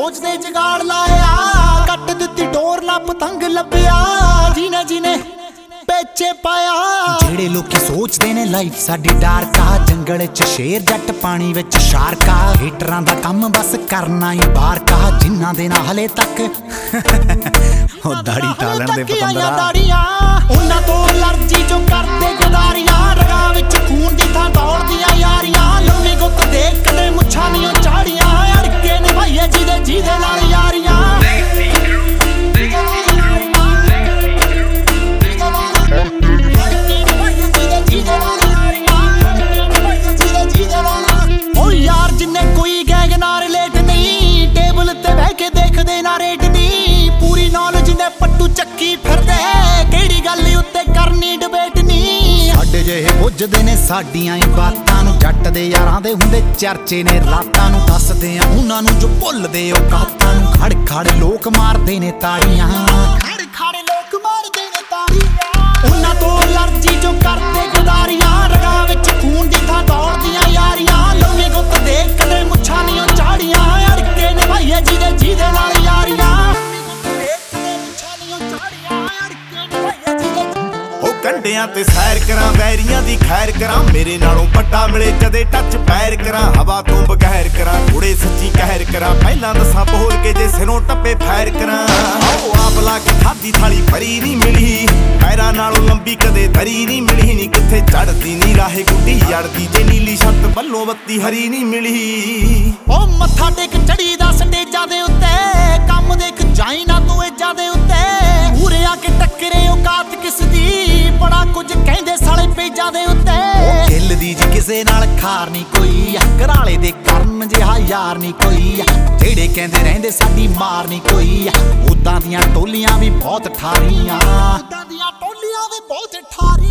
सोचदे जुगाड़ लाया कट दित्ती डोर ला पतंग लभ्या जीने जीने पेचे पाया जेड़े लोग सोचदे ने लाइफ साडी डार्क आ जंगल च शेर जट पानी विच शार्क आ हीटरां दा कम बस करना ही बाहर का जिन्हां दे ना हले तक ओ दाढ़ी तालण दे पतंदरा उन्हां तो एलर्जी जो करदे गदारियां रगां विच खून दी थां दौड़दियां यारियां लम्मी गुੱਤ देख कदे मुच्छां नीं झाड़ियां अड़के ने भाईए जीदे नाल यारियां ओ यार जिन्ने कोई गैंग नाल रिलेट नहीं टेबल ते बैठ के देखदे ना रेट नहीं पूरी नॉलेज ने पट्टू ਚੱਕੀ ਫਿਰਦੇ ਕਿਹੜੀ ਗੱਲ ਉੱਤੇ ਕਰਨੀ ਡਿਬੇਟ ਨਹੀਂ ਸਾਡੇ ਜਿਹੇ ਬੁੱਝਦੇ ਨੇ ਸਾਡੀਆਂ ਹੀ ਬਾਤਾਂ ਨੂੰ ਜੱਟ ਦੇ ਯਾਰਾਂ ਦੇ ਹੁੰਦੇ ਚਰਚੇ ਨੇ ਰਾਤਾਂ ਨੂੰ ਦੱਸਦੇ ਆ ਉਹਨਾਂ ਨੂੰ ਜੋ ਭੁੱਲਦੇ ਉਹ ਕਾਤਾਂ ਨੂੰ ਖੜ ਖੜ ਲੋਕ ਮਾਰਦੇ ਨੇ ਤਾੜੀਆਂ ਖੜ ਖੜ ਲੋਕ ਮਾਰਦੇ ਨੇ ਤਾੜੀਆਂ ਉਹਨਾਂ ਤੋਂ ਅਲਰਜੀ ਜੋ ਕਰਦੇ ਗਦਾਰੀਆਂ ਰਗਾਂ ਵਿੱਚ ਖੂਨ ਦੀ ਥਾਂ ਦੌੜਦੀਆਂ ਯਾਰੀਆਂ ਲੰਮੀ ਗੁੱਤ ਦੇਖ ਕਦੇ ਮੁੱਛਾਂ ਨੀਂ ਝਾੜੀਆਂ ਅੜਕੇ ਨੇ ਭਾਈਏ ਜਿਹਦੇ ਨਾਲ ਯਾਰੀਆਂ ਕੰਡਿਆਂ ਤੇ ਸੈਰ ਕਰਾਂ ਵੈਰੀਆਂ ਦੀ ਖੈਰ ਕਰਾਂ ਮੇਰੇ ਨਾਲੋਂ ਵੱਡਾ ਮਿਲੇ ਕਦੇ ਟੱਚ ਪੈਰ ਕਰਾਂ ਹਵਾ ਤੋਂ ਬਗੈਰ ਕਰਾਂ ਥੋੜੇ ਸੱਚੀ ਕਹਿਰ ਕਰਾਂ ਪਹਿਲਾਂ ਦੱਸਾਂ ਬੋਲ ਕੇ ਜੇ ਸਿਰੋਂ ਟੱਪੇ ਫੈਰ ਕਰਾਂ ਆਓ ਆਪ ਲਾ ਕੇ ਖਾਦੀ ਥਾਲੀ ਭਰੀ ਨਹੀਂ ਮਿਲੀ ਪੈਰਾਂ ਨਾਲੋਂ ਲੰਬੀ ਕਦੇ ਧਰੀ ਨਹੀਂ ਮਿਲੀ ਨੀ ਕਿੱਥੇ ਚੜਦੀ ਨਹੀਂ ਰਾਹੇ ਗੁੱਡੀ ਜੜਦੀ ਜੇ ਨੀਲੀ ਛੱਤ ਵੱਲੋਂ ਬੱਤੀ ਹਰੀ ਨਹੀਂ ਮਿਲੀ ਉਹ ਮੱਥਾ ਟੇਕ ਚੜੀ ਦਾ ਸਟੇਜਾਂ ਦੇ ਉੱਤੇ ਕੰਮ ਦੇਖ ਜਾਈ ਨਾ ਤੂੰ ਏਜਾਂ ਦੇ ਉੱਤੇ ਪੂਰੇ ਆ ਕੇ ਟੱਕਰੇ ਔਕਾਤ ਕਿਸ ਦੀ ਬੜਾ ਕੁਝ ਕਹਿੰਦੇ ਸਾਲੇ ਪੇਜਾਂ ਦੇ ਉੱਤੇ ਉਹ ਖਿੱਲ ਦੀ ਜੀ ਕਿਸੇ ਨਾਲ ਖਾਰ ਨਹੀਂ ਕੋਈ ਘਰਾਲੇ ਦੇ ਕਰਨ ਜਿਹਾ ਯਾਰ ਨਹੀਂ ਕੋਈ ਜਿਹੜੇ ਕਹਿੰਦੇ ਰਹਿੰਦੇ ਸਾਡੀ ਮਾਰ ਨਹੀਂ ਕੋਈ ਉਦਾਂ ਦੀਆਂ ਟੋਲੀਆਂ ਵੀ ਬਹੁਤ ਠਾਰੀਆਂ